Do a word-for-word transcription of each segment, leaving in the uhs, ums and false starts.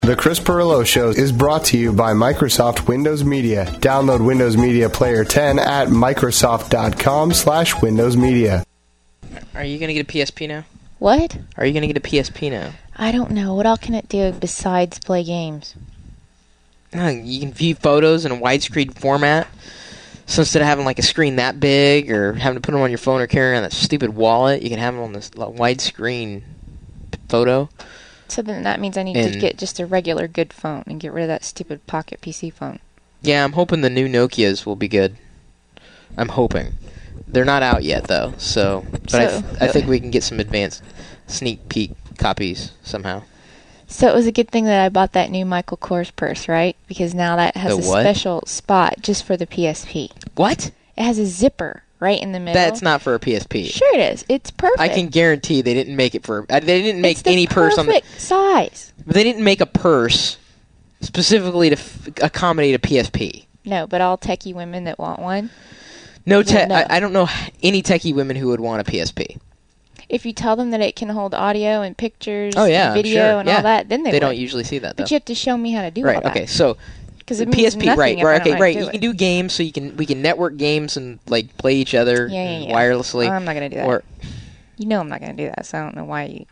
The Chris Pirillo Show is brought to you by Microsoft Windows Media. Download Windows Media Player ten at Microsoft.com slash Windows Media. Are you going to get a P S P now? What? Are you going to get a P S P now? I don't know. What all can it do besides play games? Uh, you can view photos in a widescreen format. So instead of having like a screen that big or having to put them on your phone or carry around that stupid wallet, you can have them on this widescreen photo. So then that means I need and to get just a regular good phone and get rid of that stupid pocket P C phone. Yeah, I'm hoping the new Nokias will be good. I'm hoping. They're not out yet, though, so... But so, I, th- I think we can get some advanced sneak peek copies somehow. So it was a good thing that I bought that new Michael Kors purse, right? Because now that has the a what? special spot just for the P S P. What? It has a zipper right in the middle. That's not for a P S P. Sure it is. It's perfect. I can guarantee they didn't make it for... Uh, they didn't make it's the any purse on the... perfect size. But they didn't make a purse specifically to f- accommodate a P S P. No, but all techie women that want one. No, te- Well, no. I, I don't know any techie women who would want a P S P. If you tell them that it can hold audio and pictures Oh, yeah, and video sure, and yeah. all that, then they They would. don't usually see that, though. But you have to show me how to do Right, all that. okay, so... Because it the means P S P, nothing right, if I right, don't okay, know how to right. do You it. can do games, so you can we can network games and like play each other Yeah, yeah, yeah. wirelessly. I'm not gonna do that. Or You know I'm not going to do that, so I don't know why you...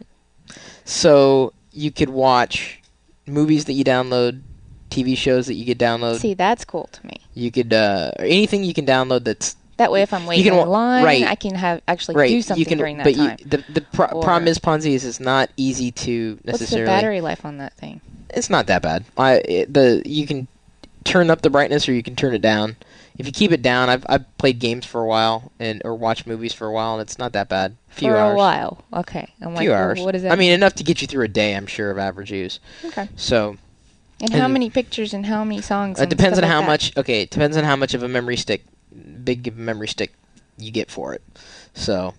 so you could watch movies that you download, T V shows that you could download. See, that's cool to me. You could uh, or anything you can download that's That way, if I'm waiting can wa- in line, right. I can have actually right. do something you can, during that but time. You, the the pro- Or- problem is Ponzi is it's not easy to What's the necessarily. battery life on that thing? It's not that bad. I it, the you can turn up the brightness or you can turn it down. If you keep it down, I've I've played games for a while and or watched movies for a while, and it's not that bad. A few For hours. a while. Okay. I'm A like, few well, hours. what is that? I mean, enough to get you through a day, I'm sure, of average use. Okay. So And, how and- many pictures and how many songs? it and depends on stuff how like that? much. Okay, it depends on how much of a memory stick, big of a memory stick, you get for it. So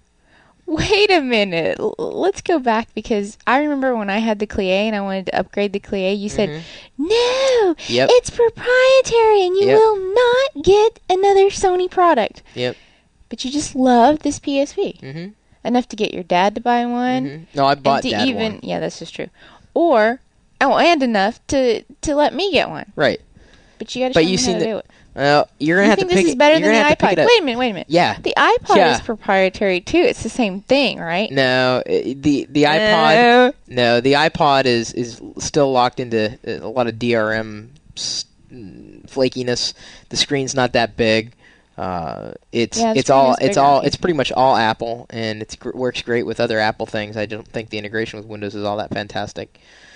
Wait a minute. L- let's go back because I remember when I had the Clie and I wanted to upgrade the Clie, you said, Mhm. no, Yep. it's proprietary and you Yep. will not get another Sony product. Yep. But you just loved this P S P. Mm-hmm. Enough to get your dad to buy one. Mm-hmm. No, I bought and to Dad even, one. Yeah, that's just true. Or, oh, and enough to, to let me get one. Right. But you got to But show me you how seen to the- do it. Well, you're gonna You have think to this pick is it. better you're than gonna the have to pick iPod? it up. Wait a minute, wait a minute. Yeah. The iPod Yeah. is proprietary too. It's the same thing, right? No, i- the the iPod. No, the iPod is is still locked into a lot of D R M s- flakiness. The screen's not that big. Uh, it's Yeah, the it's screen all is it's bigger. all it's pretty much all Apple, and it gr- works great with other Apple things. I don't think the integration with Windows is all that fantastic.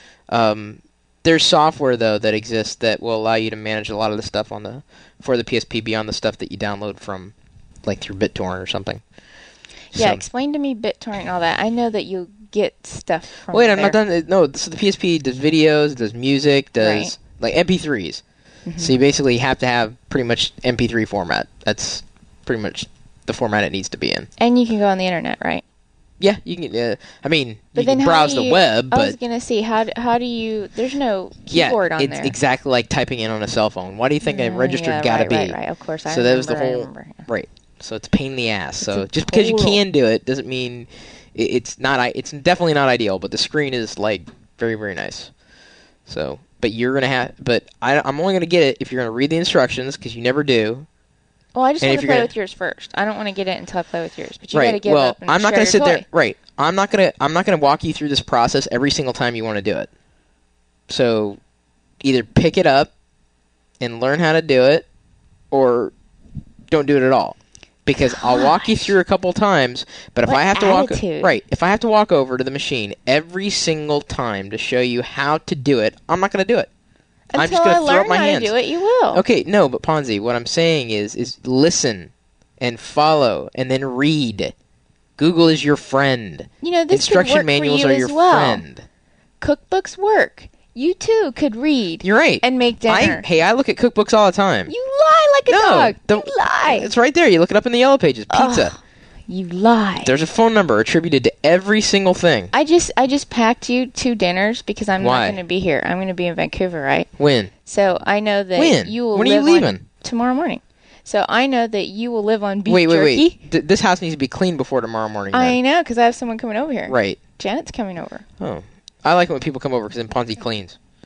Um, there's software though that exists that will allow you to manage a lot of the stuff on the for the P S P beyond the stuff that you download from like through BitTorrent or something. Yeah, So- explain to me BitTorrent and all that. I know that you get stuff from Wait, I'm there. not done. No, so the P S P does videos, does music, does Right. like M P threes. Mhm. So you basically have to have pretty much M P three format. That's pretty much the format it needs to be in. And you can go on the internet, right? Yeah, you can. Uh, I mean, But you then can how browse do the you- web, I was but gonna see how d- how do you? There's no yeah, keyboard on it's there. exactly like typing in on a cell phone. Why do you think a Mm, registered yeah, gotta right, be? Right, right, of course. I So that was the remember, I whole remember, yeah. right. So it's a pain in the ass. It's So a just because you total- can do it doesn't mean it, it's not. I- It's definitely not ideal. But the screen is like very very nice. So, but you're gonna have. But I, I'm only gonna get it if you're gonna read the instructions because you never do. Well, I just And want if to you're play gonna- with yours first. I don't want to get it until I play with yours. But you right. got to give well, up and I'm not share gonna your sit toy. there. Right. I'm not gonna. I'm not gonna walk you through this process every single time you want to do it. So, either pick it up and learn how to do it, or don't do it at all. Because I'll walk you Gosh. through a couple times, but if What I have to attitude. walk right, if I have to walk over to the machine every single time to show you how to do it, I'm not going to do it. Until I'm just going I to throw learn up my how hands. to do it, you will. Okay, no, but Ponzi, what I'm saying is is listen and follow and then read. Google is your friend. You know, this Instruction could work manuals for you are your as well. friend. Cookbooks work. You too could read You're right. and make dinner. I, hey, I look at cookbooks all the time. You lie like a No, dog. don't- You lie. It's right there. You look it up in the yellow pages. Pizza. Ugh, you lie. There's a phone number attributed to every single thing. I just I just packed you two dinners because I'm Why? not going to be here. I'm going to be in Vancouver, right? When? So I know that When? you will When are you live on- leaving? tomorrow morning. So I know that you will live on beef wait, wait, jerky. wait. Th- this house needs to be cleaned before tomorrow morning. I then. know because I have someone coming over here. Right. Janet's coming over. Oh. I like it when people come over because then Ponzi cleans.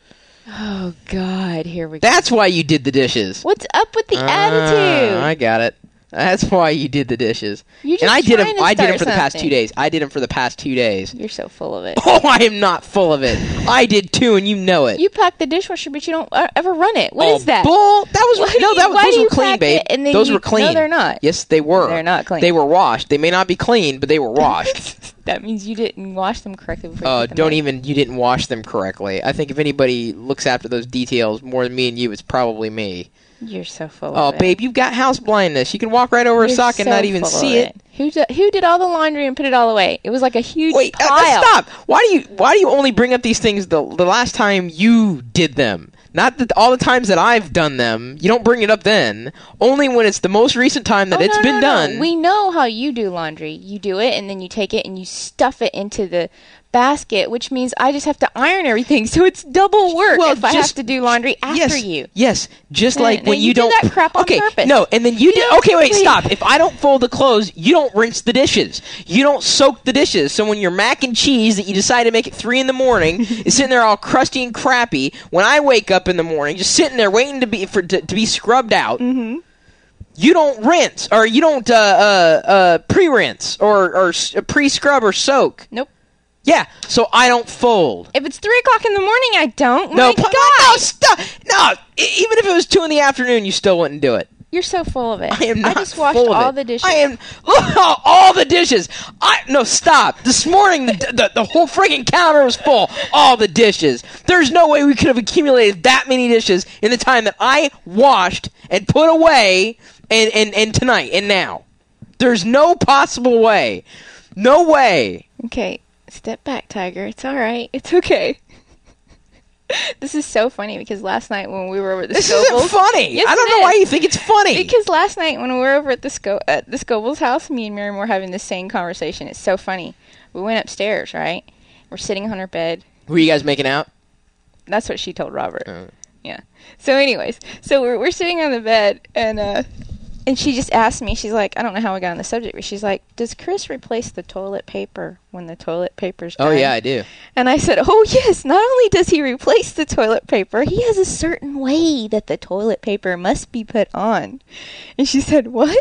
Oh, God. Here we go. That's why you did the dishes. What's up with the Ah, attitude? I got it. That's why you did the dishes. You're just and I did them. trying to I did them start for the past two something. days. I did them for the past two days. You're so full of it. Oh, I am not full of it. I did too, and you know it. You pack the dishwasher, but you don't uh, ever run it. What oh, is that? Bull. That was Why do no. you- That was, why those do were you clean, pack babe. it and then Those you- were clean. No, they're not. Yes, they were. They're not clean. They were washed. They may not be clean, but they were washed. That means you didn't wash them correctly before you Uh, put them don't in. even. You didn't wash them correctly. I think if anybody looks after those details more than me and you, it's probably me. You're so full Oh, of it. babe, you've got house blindness. You can walk right over a You're sock and so not even full see of it. Who did, who did all the laundry and put it all away? It was like a huge Wait, uh, pile. stop! Why do you why do you only bring up these things the the last time you did them? Not that all the times that I've done them. You don't bring it up then. Only when it's the most recent time that Oh, it's no, been no, no. done. We know how you do laundry. You do it, and then you take it and you stuff it into the basket, which means I just have to iron everything. So it's double work Well, if I just- have to do laundry after yes, you. Yes, just No, like no, when you you, do don't. that crap on okay, purpose. no, and then you, You do. don't- Okay, wait, wait. stop. If I don't fold the clothes, you don't rinse the dishes. You don't soak the dishes. So when your mac and cheese that you decide to make at three in the morning is sitting there all crusty and crappy, when I wake up in the morning, just sitting there waiting to be for to, to be scrubbed out. Mm-hmm. You don't rinse, or you don't uh, uh, uh, pre-rinse, or, or s- pre-scrub or soak. Nope. Yeah, so I don't fold. If it's three o'clock in the morning, I don't. No, My p- God, no, stop. No, e- even if it was two in the afternoon, you still wouldn't do it. you're so full of it. I am not just washed full of all it. the dishes. I am look, all the dishes. I no stop. This morning the the, the whole friggin' counter was full. All the dishes. There's no way we could have accumulated that many dishes in the time that I washed and put away and and, and tonight and now. There's no possible way. No way. Okay, step back, Tiger. It's all right. It's okay. This is so funny because last night when we were over at the This Scobles, isn't funny. Yes, I don't it know is. why you think it's funny. Because last night when we were over at the Sco- at the Scobles house, me and Miriam were having the same conversation. It's so funny. We went upstairs, right? We're sitting on our bed. Were you guys making out? That's what she told Robert. Uh. Yeah. So, anyways, so we're we're sitting on the bed, and uh, and she just asked me. She's like, I don't know how we got on the subject, but she's like, "Does Chris replace the toilet paper when the toilet paper's done?" Oh yeah, I do. And I said, "Oh yes. Not only does he replace the toilet paper, he has a certain way that the toilet paper must be put on." And she said, "What?"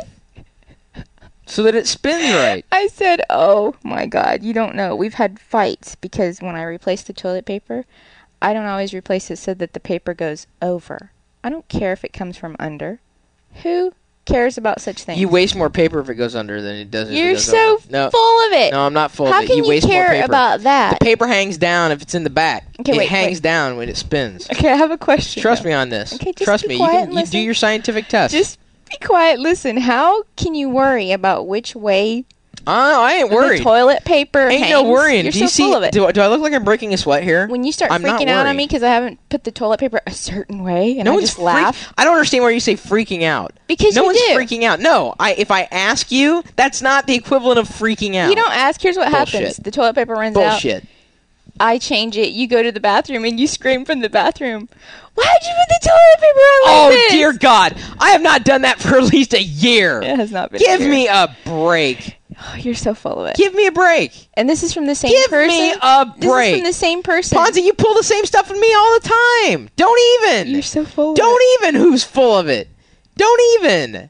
So that it spins right. I said, "Oh my God, you don't know. We've had fights because when I replace the toilet paper, I don't always replace it so that the paper goes over. I don't care if it comes from under. Who cares about such things?" You waste more paper if it goes under than it does if it You're goes so over. No, full of it. no, I'm not full How of it. can You you, waste more care paper. about that? The paper hangs down if it's in the back. Okay, it wait, hangs wait. down when it spins. Okay, I have a question. Trust though. me on this. Okay, just Trust be me. quiet You and can you do listen. your scientific test. Just be quiet. Listen, how can you worry about which way oh, I ain't worried. the toilet paper Ain't hangs? no worrying. You're do you so see? full of it. Do, do I look like I'm breaking a sweat here? When you start I'm not freaking out on worried. me because I haven't put the toilet paper a certain way, and no I one's just freak- laugh I don't understand why you say freaking out. because no you one's do. freaking out. No, I if I ask you, that's not the equivalent of freaking out. You don't ask. Here's what Bullshit. happens: the toilet paper runs out. Bullshit. I change it. You go to the bathroom and you scream from the bathroom. Why'd you put the toilet paper on like Oh this? dear God! I have not done that for at least a year. It has not been. Give here. me a break. Oh, you're so full of it. Give me a break. And this is from the same Give person. me a This is break. from the same person. Ponzi, you pull the same stuff on me all the time. Don't even. You're so full. Of Don't it. even. Who's full of it? Don't even.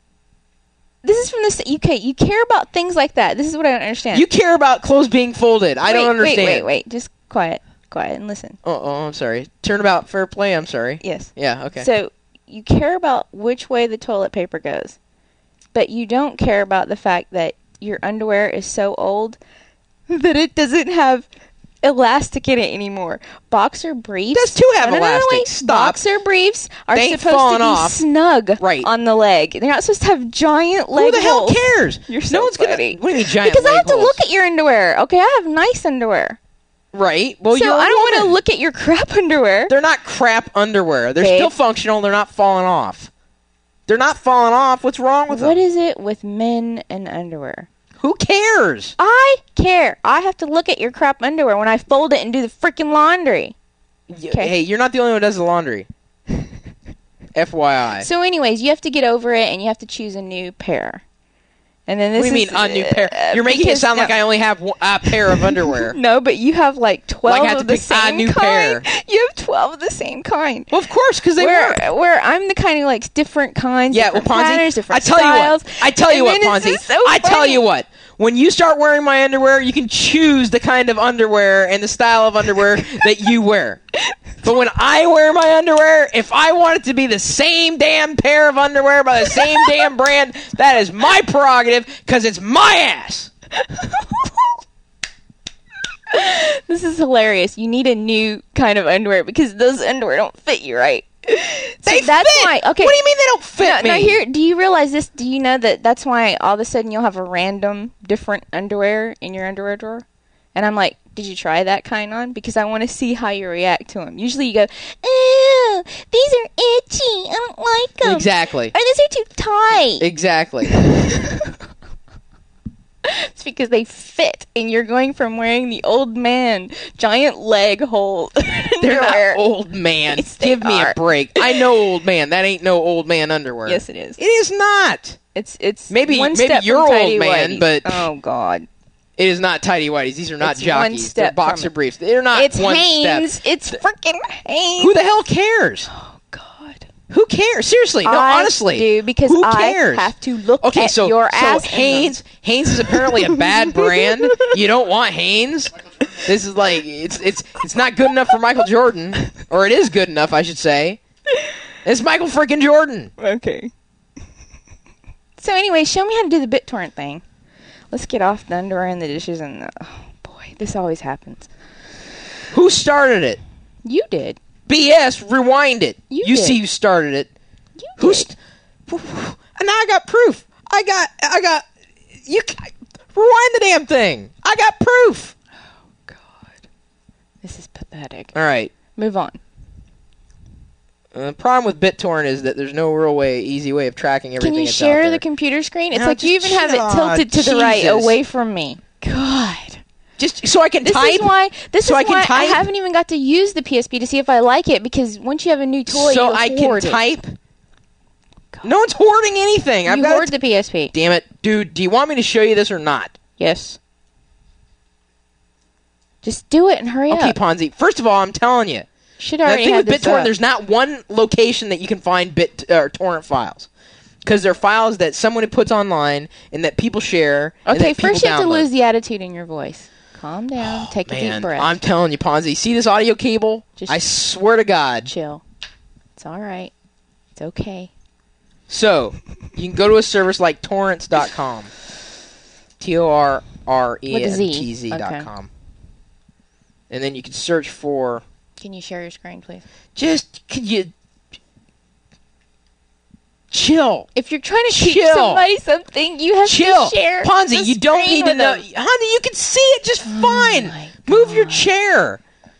This is from the sa- okay. You care about things like that. This is what I don't understand. You care about clothes being folded. I Wait, don't understand. Wait, wait, wait. Just quiet, quiet, and listen. Oh, oh, I'm sorry. Turnabout fair play. I'm sorry. Yes. Yeah. Okay. So you care about which way the toilet paper goes, but you don't care about the fact that your underwear is so old that it doesn't have elastic in it anymore. Boxer briefs Does too have no, no, no, no, elastic. wait. Stop. Boxer briefs are They ain't supposed to falling be off. snug Right. on the leg. They're not supposed to have giant leg Who the hell holes. cares? You're so no one's funny. gonna. What do you mean giant Because I leg have to holes? look at your underwear. Okay, I have nice underwear. Right. Well, so you're a I don't want to woman. look at your crap underwear. They're not crap underwear. They're Babe. still functional. They're not falling off. They're not falling off. What's wrong with What them? is it with men and underwear? Who cares? I care. I have to look at your crap underwear when I fold it and do the freaking laundry. Y- Okay. Hey, you're not the only one who does the laundry. F Y I. So anyways, you have to get over it and you have to choose a new pair. And then this What do you is, mean a new pair? uh, You're making it because- sound like no. I only have one, a pair of underwear. No, but you have like twelve Like I have of to the pick a same new kind. pair. You have twelve of the same kind. Well, of course, because they where, work. where I'm the kind of like different kinds, Yeah, well, different patterns, Ponzi, different I tell styles. you what. I tell you And what, then it's Ponzi. just so I tell funny. you what. When you start wearing my underwear, you can choose the kind of underwear and the style of underwear that you wear. But when I wear my underwear, if I want it to be the same damn pair of underwear by the same damn brand, that is my prerogative because it's my ass. This is hilarious. You need a new kind of underwear because those underwear don't fit you right. So They that's fit. why. Okay. What do you mean they don't fit no, me? no, here. Do you realize this? Do you know that that's why all of a sudden you'll have a random different underwear in your underwear drawer? And I'm like, did you try that kind on? Because I want to see how you react to them. Usually you go, ew, these are itchy. I don't like them. Exactly. Or these are too tight. Exactly. It's because they fit, and you're going from wearing the old man giant leg hole. They're underwear. not old man. Yes, they Give me are. a break. I know old man. That ain't no old man underwear. Yes, it is. It is not. It's it's Maybe- one maybe step you're from old tidy man, whities. but- oh god, It is not tidy whities. These are not It's one jockeys. They're step boxer from it. briefs. They're not it's one Hanes. step. It's freaking Hanes. Who the hell cares? Oh god. Who cares? Seriously, no, I honestly. do because who I cares? have to look Okay, at so your so ass. in them. Hanes, Hanes is apparently a bad brand. You don't want Hanes. This is like it's it's it's not good enough for Michael Jordan, or it is good enough, I should say. It's Michael freaking Jordan. Okay. So anyway, show me how to do the BitTorrent thing. Let's get off the underwear and the dishes and the, oh boy, this always happens. Who started it? You did. B S. Rewind it. You You did. see who started it. You Who? did. St- and now I got proof. I got. I got. You c- rewind the damn thing. I got proof. God. This is pathetic. All right. Move on. Uh, the problem with BitTorrent is that there's no real way, easy way of tracking everything. Can you that's share out there. the computer screen? It's No, like you just even have it chill. tilted to the right, Jesus. away from me. God. Just so I can This type. is why. This So is I can why I type? haven't even got to use the P S P to see if I like it because once you have a new toy, so you I can hoard it. type. No one's hoarding anything. I've You got. hoard the P S P. Damn it, dude! Do you want me to show you this or not? Yes. Just do it and hurry Okay, up. Ponzi. First of all, I'm telling you. Should Now, the already thing have with this BitTorrent, up. there's not one location that you can find bit or torrent files, because they're files that someone puts online and that people share. and Okay, that people first you have to download. lose the attitude in your voice. Calm down. Take a deep Man, breath. I'm telling you, Ponzi. See this audio cable? Just- I swear to God. Chill. It's all right. It's okay. So you can go to a service like torrents dot com, T O R R E With a N Z. T Z dot Okay. com, and then you can search for. Can you share your screen, please? Just could you chill? If you're trying to teach Chill. somebody something, you have Chill, to share. Ponzi. the You don't screen need to with know, them. honey. You can see it just fine. my Move your God. chair.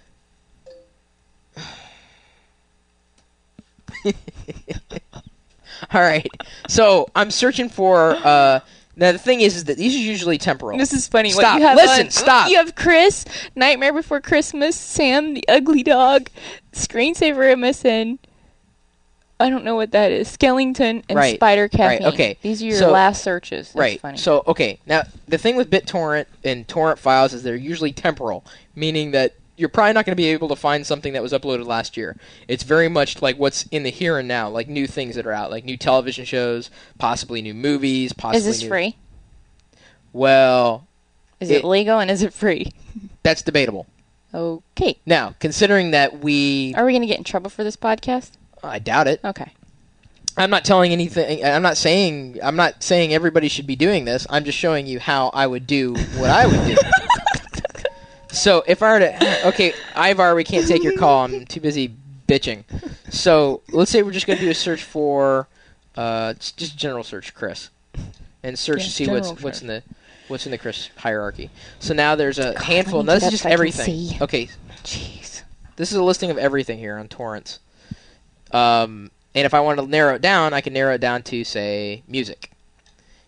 All right. So I'm searching for. Uh, now the thing is, is that these are usually temporal. This is funny. Stop. What you have Listen, on- stop. You have Chris, Nightmare Before Christmas, Sam the Ugly Dog, Screensaver M S N. I don't know what that is. Skellington and Right. Spider Caffeine. Right, okay. These are your So- last searches. That's Right. funny. So, okay. Now, the thing with BitTorrent and torrent files is they're usually temporal, meaning that you're probably not going to be able to find something that was uploaded last year. It's very much like what's in the here and now, like new things that are out, like new television shows, possibly new movies, possibly is this new... free? Well, Is it, It- legal and is it free? that's debatable. Okay. Now, considering that we... Are we going to get in trouble for this podcast? I doubt it. Okay. I'm not telling anything. I'm not saying. I'm not saying everybody should be doing this. I'm just showing you how I would do what I would do. So if I were to, okay, Ivar, we can't take your call. I'm too busy bitching. So let's say we're just going to do a search for, uh, just just general search, Chris, and search Yeah, to see what's general what's search. in the what's in the Chris hierarchy. So now there's a God, handful. let me Now, this get is up just so I can everything. see. Okay, Jeez. this is a listing of everything here on torrents. Um. And if I want to narrow it down, I can narrow it down to, say, music.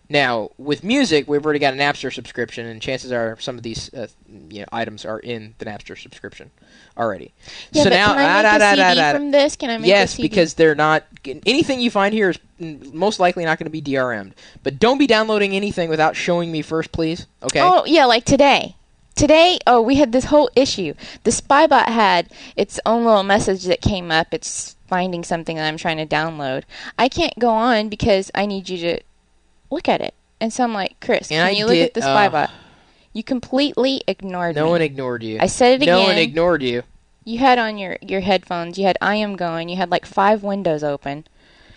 Now, with music, we've already got a Napster subscription, and chances are some of these uh, you know, items are in the Napster subscription already. Yeah, so but now, can I make ah, a da, C D da, da, da. from this? Can I make yes, a C D? because they're not anything you find here is most likely not going to be D R M'd. But don't be downloading anything without showing me first, please. Okay. Oh yeah, like today. Today, oh, we had this whole issue. The Spybot had its own little message that came up. It's finding something that I'm trying to download. I can't go on because I need you to look at it. And so I'm like, Chris, And can I you look did- at the uh, Spybot? You completely ignored No me. one ignored you. I said it No again. one ignored you. You had on your, your headphones, you had I Am Going, you had like five windows open.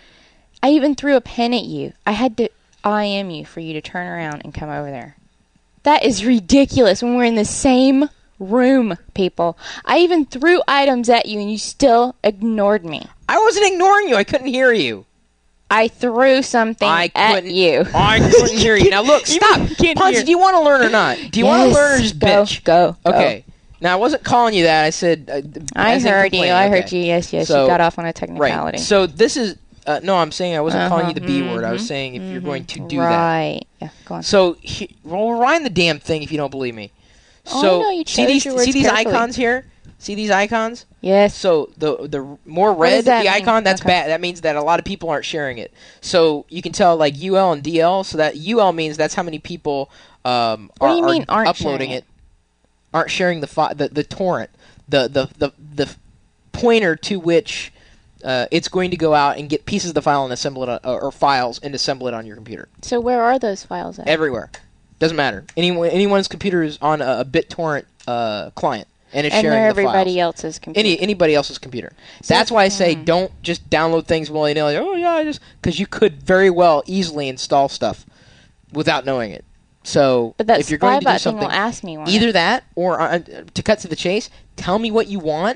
I even threw a pen at you. I had to I am you for you to turn around and come over there. That is ridiculous when we're in the same room, people. I even threw items at you and you still ignored me. I wasn't ignoring you. I couldn't hear you. I threw something I at couldn't, you. I couldn't hear you. Now look, stop. can't Ponzi, hear. do you want to learn or not? Do you want to Yes, learn or just go, bitch? Go, go. Okay. Now I wasn't calling you that. I said. Uh, I as in heard you. complain. I Okay. heard you. Yes, yes. So- you got off on a technicality. Right. So this is. Uh, no, I'm saying I wasn't calling you the B Uh-huh, word. I was mhm, saying if you're mhm. going to do that. Right. Yeah, go on. So, he, well, rewind the damn thing if you don't believe me. Oh, So, no, you see chose these your words see these carefully. icons here? See these icons? Yes. So the the more does red that the mean? icon, that's Okay. bad. That means that a lot of people aren't sharing it. So you can tell like U L and D L. So that U L means that's how many people um, What are, do you are mean aren't uploading sharing it. Aren't sharing the, fi- the the torrent, the the the the pointer to which uh, it's going to go out and get pieces of the file and assemble it on, or files and assemble it on your computer. So where are those files at? Everywhere. Doesn't matter. Anyone anyone's computer is on a, a BitTorrent uh, client and it's and sharing they're the everybody files. else's computer. Any anybody else's computer. So- That's why I say hmm. don't just download things willy nilly. Oh yeah, I just because you could very well easily install stuff without knowing it. So but that if you're going to do Spybot thing something, will ask me one. either that or uh, to cut to the chase, tell me what you want.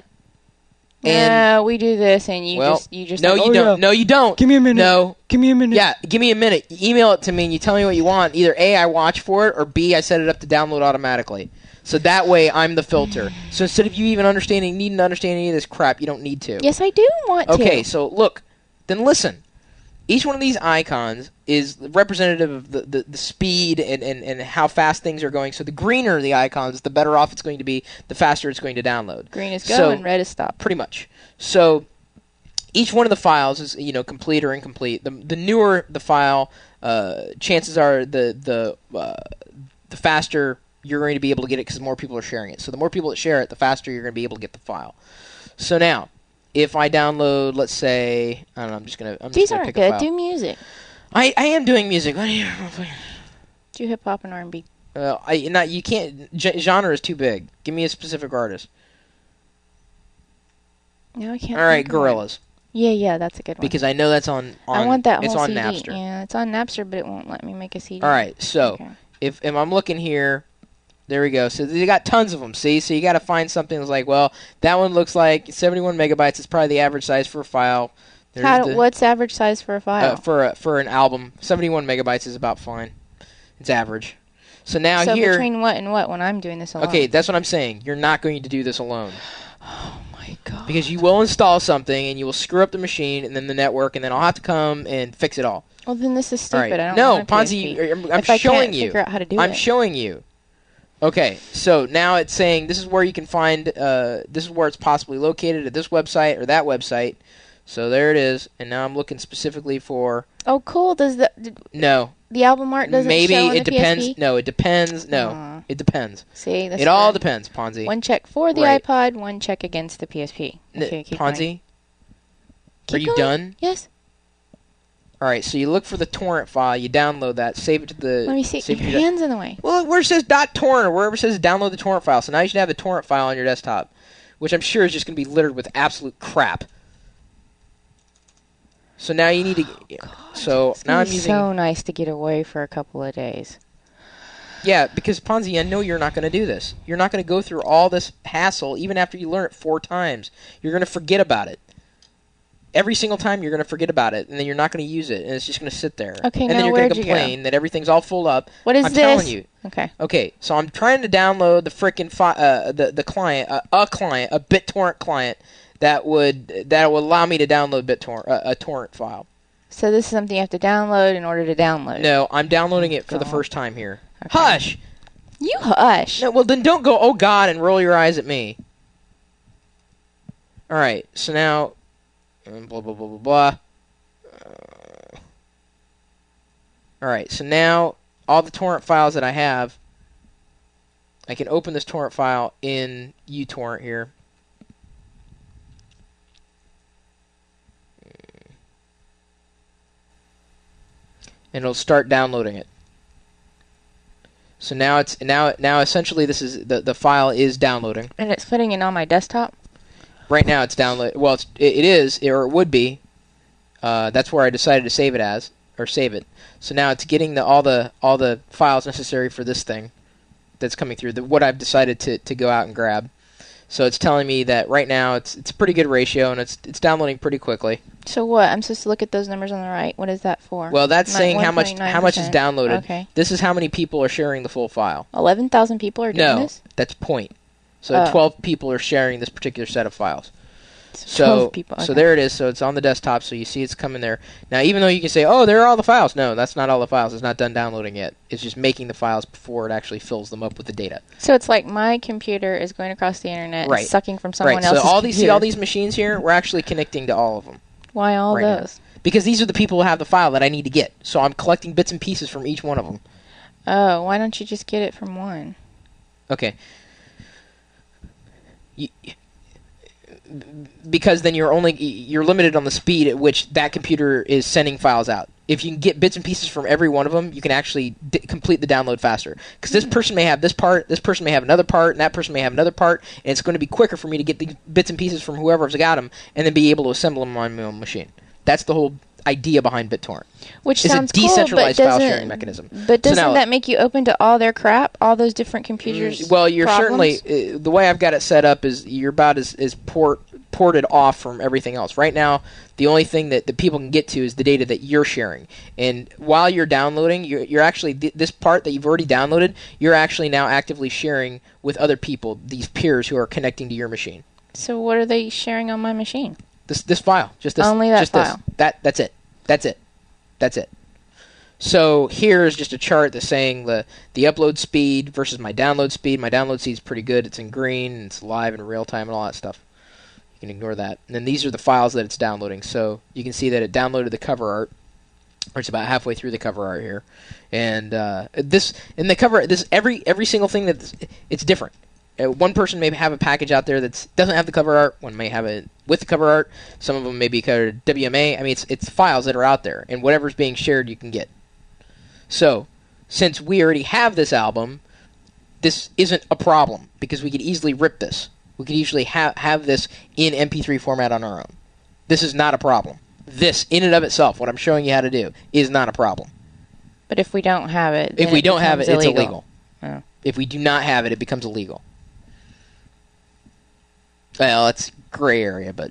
And No, we do this, and you well, just you just no, like, you "Oh, don't. yeah. No, you don't. Give me a minute. No. Give me a minute. Yeah, give me a minute. Email it to me and you tell me what you want. Either A, I watch for it, or B, I set it up to download automatically. So that way, I'm the filter. So instead of you even understanding, needing to understand any of this crap, you don't need to. Yes, I do want to. Okay, so look, then listen. Each one of these icons is representative of the, the, the speed and, and, and how fast things are going. So the greener the icons, the better off it's going to be, the faster it's going to download. Green is go So- and red is stop. Pretty much. So each one of the files is, you know, complete or incomplete. The the newer the file, uh, chances are the the uh, the faster you're going to be able to get it because more people are sharing it. So the more people that share it, the faster you're going to be able to get the file. So now, if I download, let's say, I don't know, I'm just gonna I'm just These gonna aren't pick a good. file. Do music. I I am doing music. What do you- Do hip hop and R and B. Uh, I not you can't g- genre is too big. Give me a specific artist. No, I can't. All right, think of one. Gorillaz, Yeah, yeah, that's a good one. because I know that's on. on I want that It's whole on C D. Napster. Yeah, it's on Napster, but it won't let me make a C D. All right, so Okay. if, if I'm looking here, there we go. So they got tons of them. See, so you got to find something that's like, well, that one looks like seventy-one megabytes is probably the average size for a file. There's How, the- what's average size for a file? uh, for a, for an album? seventy-one megabytes is about fine. It's average. So now so here, between what and what when I'm doing this alone? okay, that's what I'm saying. You're not going to do this alone. Oh my god. Because you will install something and you will screw up the machine and then the network and then I'll have to come and fix it all. Well, then this is All stupid. right. I don't no, want a Ponzi, P S P. I'm, I'm if I showing can't you. figure out how to do I'm it. showing you. Okay, so now it's saying this is where you can find, uh, this is where it's possibly located at this website or that website. So there it is, and now I'm looking specifically for, Oh, cool. Does the did, no, the album art doesn't maybe show on it the depends, P S P? no, it depends, no, Aw. it depends. See, that's It all good. depends, Ponzi. One check for the Right. iPod, one check against the P S P. N- Okay, keep going. Ponzi, Keep are you going. done? Yes. Alright, so you look for the torrent file, you download that, save it to the... Let me see. save it Your to the- hand's in the way. Well, where it says .torrent or wherever it says download the torrent file. So now you should have the torrent file on your desktop, which I'm sure is just going to be littered with absolute crap. So now you need to... so It's now gonna I'm be using... so nice to get away for a couple of days. Yeah, because Ponzi, I know you're not going to do this. You're not going to go through all this hassle even after you learn it four times. You're going to forget about it. Every single time you're going to forget about it, and then you're not going to use it, and it's just going to sit there. Okay, and now then you're going where'd to you go? complain that everything's all full up. What is I'm this? telling you. Okay. Okay, so I'm trying to download the frickin' fi- uh, the the client, uh, a client, a BitTorrent client that would that would allow me to download BitTorrent uh, a torrent file. So this is something you have to download in order to download. No, I'm downloading it for the God. first time here. Okay. Hush! You hush. No, well, then don't go, oh, God, and roll your eyes at me. All right, so now, blah, blah, blah, blah, blah. Uh, all right, so now all the torrent files that I have, I can open this torrent file in uTorrent here. And it'll start downloading it. So now it's now now essentially this is the the file is downloading. And it's putting it on my desktop? Right now it's download. Well, it's, it, it is or it would be. Uh, that's where I decided to save it as or save it. So now it's getting the all the all the files necessary for this thing that's coming through. The, what I've decided to to go out and grab. So it's telling me that right now it's it's a pretty good ratio and it's it's downloading pretty quickly. So what? I'm supposed to look at those numbers on the right. What is that for? Well, that's My saying how much one point nine percent. how much is downloaded. Okay. This is how many people are sharing the full file. eleven thousand people are doing No, this? that's point. So Oh. twelve people are sharing this particular set of files. So So twelve people. so okay. there it is. So it's on the desktop. So you see it's coming there. Now, even though you can say, "Oh, there are all the files," no, that's not all the files. It's not done downloading yet. It's just making the files before it actually fills them up with the data. So it's like my computer is going across the internet Right. and sucking from someone right. else's So all these see computer. all these machines here. We're actually connecting to all of them. Why all right now. those? Because these are the people who have the file that I need to get. So I'm collecting bits and pieces from each one of them. Oh, why don't you just get it from one? Okay. You, because then you're only you're limited on the speed at which that computer is sending files out. If you can get bits and pieces from every one of them, you can actually d- complete the download faster. Because this person may have this part, this person may have another part, and that person may have another part, and it's going to be quicker for me to get the bits and pieces from whoever's got them, and then be able to assemble them on my own machine. That's the whole idea behind BitTorrent. Which It's a sounds decentralized cool, but file doesn't, sharing mechanism. But So doesn't now- that make you open to all their crap, all those different computers? Mm, Well, you're problems? certainly uh, the way I've got it set up is you're about as, as port ported off from everything else. Right now, the only thing that, that people can get to is the data that you're sharing. And while you're downloading, you're, you're actually th- this part that you've already downloaded, you're actually now actively sharing with other people, these peers who are connecting to your machine. So what are they sharing on my machine? This this file, just this, Only that just file. This. That that's it. That's it. That's it. So here is just a chart that's saying the, the upload speed versus my download speed. My download speed is pretty good. It's in green, and it's live in real time and all that stuff. You can ignore that. And then these are the files that it's downloading. So you can see that it downloaded the cover art, or it's about halfway through the cover art here. And uh, this in the cover, this every every single thing that it's different. Uh, one person may have a package out there that doesn't have the cover art. One may have it with the cover art. Some of them may be coded W M A. I mean, it's it's files that are out there, and whatever's being shared, you can get. So, since we already have this album, this isn't a problem because we could easily rip this. We could easily ha- have this in M P three format on our own. This is not a problem. This, in and of itself, what I'm showing you how to do, is not a problem. But if we don't have it, then If we it don't have it, becomes it's illegal. Oh. If we do not have it, it becomes illegal. Well, it's gray area, but...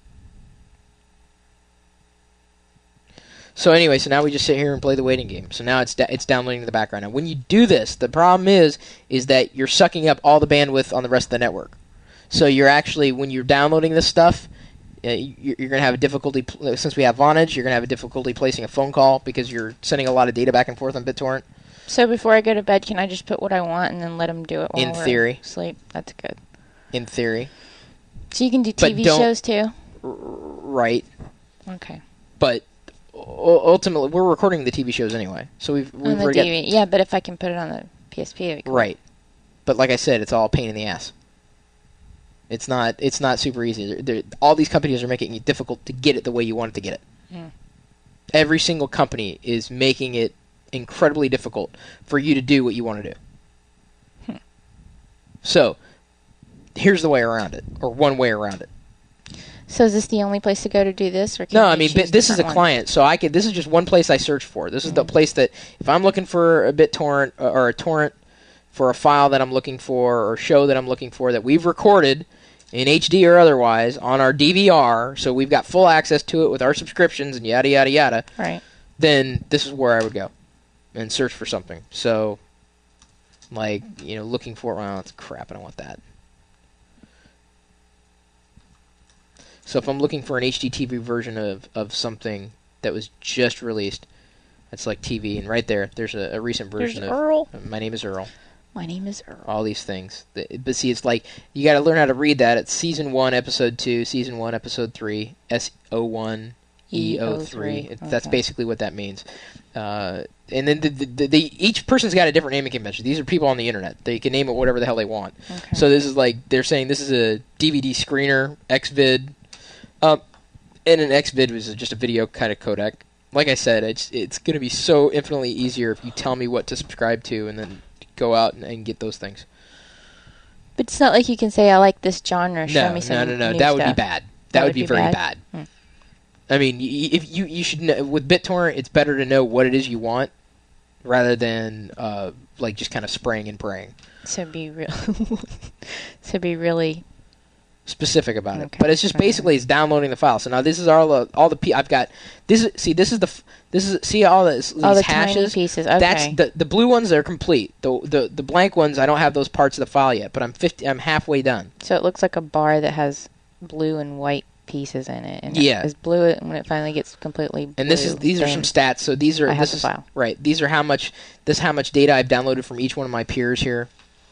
So anyway, so now we just sit here and play the waiting game. So now it's da- it's downloading in the background. Now, when you do this, the problem is is that you're sucking up all the bandwidth on the rest of the network. So you're actually, when you're downloading this stuff, uh, you're, you're going to have a difficulty, pl- since we have Vonage, you're going to have a difficulty placing a phone call because you're sending a lot of data back and forth on BitTorrent. So before I go to bed, can I just put what I want and then let them do it while In we're theory. asleep? That's good. In theory. So you can do But T V don't- shows too? R- right. Okay. But u- ultimately, we're recording the T V shows anyway. So we've, we've On the already got- D V D. Yeah, but if I can put it on the P S P, it'd be cool. Right. But like I said, it's all a pain in the ass. It's not it's not super easy. They're, they're, all these companies are making it difficult to get it the way you want it to get it. Mm. Every single company is making it incredibly difficult for you to do what you want to do. Hmm. So, here's the way around it, or one way around it. So is this the only place to go to do this? Or can No, you I mean, choose but this is a different ones? client, so I could. This is just one place I search for. This is the place that if I'm looking for a BitTorrent uh, or a torrent for a file that I'm looking for or show that I'm looking for that we've recorded in H D or otherwise on our D V R, so we've got full access to it with our subscriptions and yada yada yada. Right. Then this is where I would go and search for something. So, like, you know, looking for, well, that's crap, I don't want that. So if I'm looking for an H D T V version of, of something, that was just released. That's like T V, and right there, there's a, a recent version There's of Earl. uh, My Name is Earl. My name is Earl. All these things. But see, it's like, you got to learn how to read that. It's Season one, Episode two, Season one, Episode three, S O one, E O three. E O three. That's Okay. basically what that means. Uh, and then the, the, the, the, each person's got a different naming convention. These are people on the internet. They can name it whatever the hell they want. Okay. So this is like, they're saying this is a D V D screener, X vid. Um, and an X vid was just a video kind of codec. Like I said, it's it's going to be so infinitely easier if you tell me what to subscribe to and then go out and, and get those things. But it's not like you can say, I like this genre, show No, me some no, no, no. new That would be stuff. bad. That, would be, very bad. bad? Hmm. I mean, y- if you you should know, with BitTorrent, it's better to know what it is you want rather than uh, like just kind of spraying and praying. So be real. So be really. Specific about it, Okay. but it's just Okay. basically it's downloading the file. So now this is all the all the P I've got. This is see this is the f- this is see all this these All the hashes. tiny pieces. Okay. That's the the blue ones are complete. The the the blank ones I don't have those parts of the file yet, but I'm fifty. I'm halfway done. So it looks like a bar that has blue and white pieces in it. And Yeah. It is blue when it finally gets completely blue. And this is these are then some stats. So these are I have this the is file. right. These are how much this is how much data I've downloaded from each one of my peers here,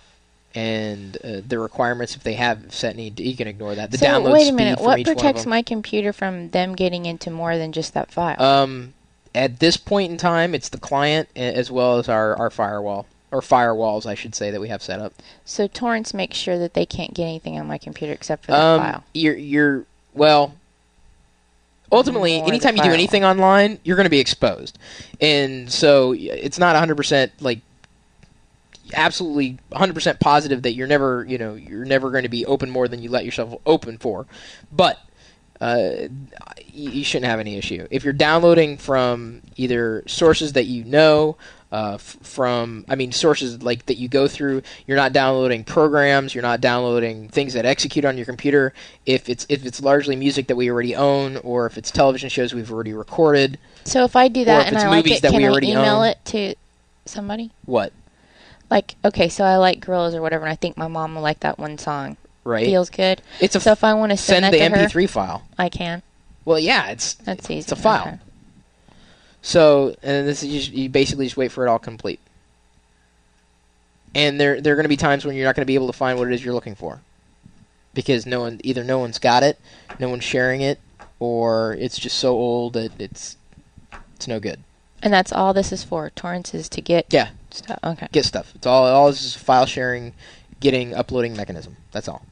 and uh, the requirements if they have set any. You can ignore that. The so download wait a speed minute. from What each one of protects them. my computer from them getting into more than just that file? Um, at this point in time, it's the client a- as well as our, our firewall or firewalls, I should say, that we have set up. So torrents make sure that they can't get anything on my computer except for that Um, file. you're you're well. Ultimately, More the anytime you do firewall. anything online, you're going to be exposed, and so y- it's not one hundred percent like absolutely one hundred percent positive that you're never you know you're never going to be open more than you let yourself open for, but. Uh, you, you shouldn't have any issue if you're downloading from either sources that you know, uh, f- from I mean sources like that you go through. You're not downloading programs. You're not downloading things that execute on your computer. If it's if it's largely music that we already own, or if it's television shows we've already recorded. So if I do or that if and it's I like movies it, that can we I already email own. it to somebody? What? Like, okay, so I like Gorillaz or whatever, and I think my mom will like that one song. Right. Feels good. It's a So if I want to send, send that the to M P her, three file. I can. Well, yeah, it's That's easy. it's a file. Okay. So, and this is just, you basically just wait for it all complete. And there there are going to be times when you're not going to be able to find what it is you're looking for, because no one either no one's got it, no one's sharing it, or it's just so old that it's it's no good. And that's all this is for. Torrents is to get Yeah, stuff. Okay. get stuff. It's all all this is a file sharing, getting uploading mechanism. That's all.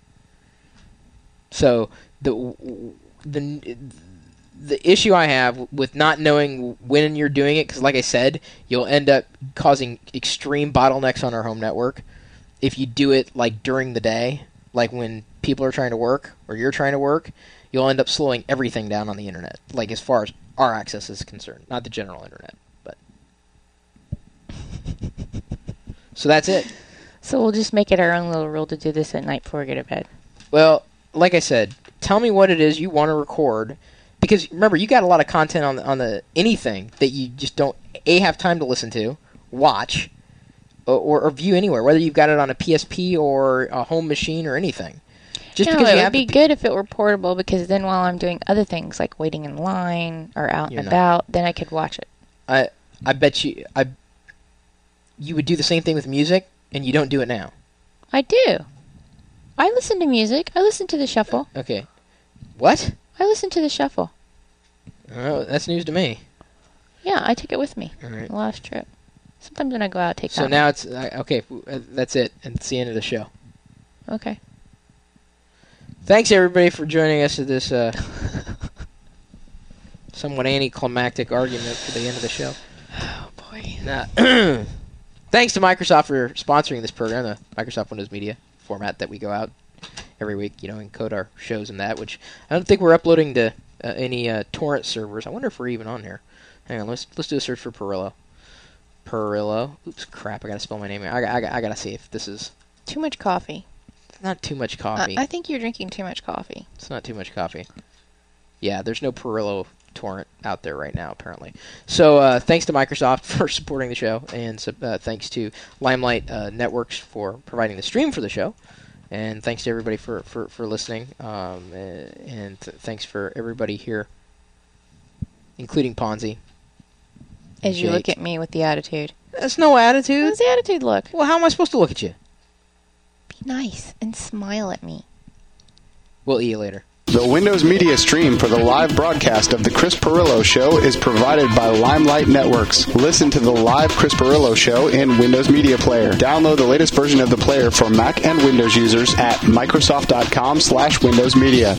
So the the the issue I have with not knowing when you're doing it, because like I said, you'll end up causing extreme bottlenecks on our home network if you do it like during the day, like when people are trying to work or you're trying to work. You'll end up slowing everything down on the internet, like as far as our access is concerned, not the general internet. But so that's it. So we'll just make it our own little rule to do this at night before we go to bed. Well, like I said, tell me what it is you want to record, because remember, you got a lot of content on the, on the anything that you just don't a have time to listen to, watch, or, or, or view anywhere, whether you've got it on a P S P or a home machine or anything. Just no, because it you would have be the, good if it were portable, because then while I'm doing other things like waiting in line or out You're and not. about, then I could watch it. I I bet you I you would do the same thing with music, and you don't do it now. I do. I listen to music. I listen to the shuffle. Okay, what? I listen to the shuffle. Oh, that's news to me. Yeah, I take it with me. All right. The last trip. Sometimes when I go out, I take So that now it's uh, okay. uh, That's it, and it's the end of the show. one. Okay. Thanks everybody for joining us at this uh, somewhat anticlimactic argument for the end of the show. Oh, boy. Now, thanks to Microsoft for sponsoring this program, the Microsoft Windows Media format that we go out every week, you know, encode our shows and that, which I don't think we're uploading to uh, any uh, torrent servers. I wonder if we're even on here. Hang on, let's let's do a search for Perillo. Perillo. Oops, crap! I gotta spell my name. I, I, I, I gotta see if this is Too much coffee. not too much coffee. I, I think you're drinking too much coffee. It's not too much coffee. Yeah, there's no Perillo torrent out there right now, apparently. So uh, thanks to Microsoft for supporting the show, and uh, thanks to Limelight uh, Networks for providing the stream for the show, and thanks to everybody for, for, for listening, um, and th- thanks for everybody here including Ponzi. As you Jake. look at me with the attitude. That's no attitude. How's the attitude look? Well, how am I supposed to look at you? Be nice and smile at me. We'll eat you later. The Windows Media stream for the live broadcast of The Chris Pirillo Show is provided by Limelight Networks. Listen to the live Chris Pirillo Show in Windows Media Player. Download the latest version of the player for Mac and Windows users at Microsoft dot com slash Windows Media.